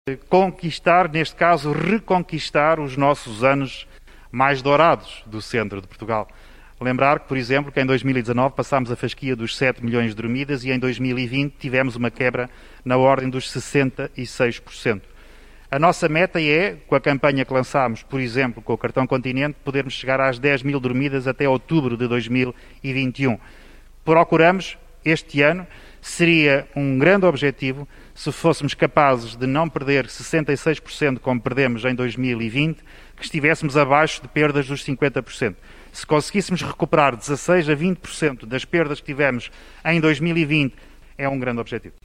conquistar, neste caso, reconquistar os nossos anos mais dourados do centro de Portugal. Lembrar que, por exemplo, que em 2019 passámos a fasquia dos 7 milhões de dormidas e em 2020 tivemos uma quebra na ordem dos 66%. A nossa meta é, com a campanha que lançámos, por exemplo, com o Cartão Continente, podermos chegar às 10 mil dormidas até outubro de 2021. Procuramos, este ano, seria um grande objetivo se fôssemos capazes de não perder 66% como perdemos em 2020, que estivéssemos abaixo de perdas dos 50%. Se conseguíssemos recuperar 16% a 20% das perdas que tivemos em 2020, é um grande objetivo.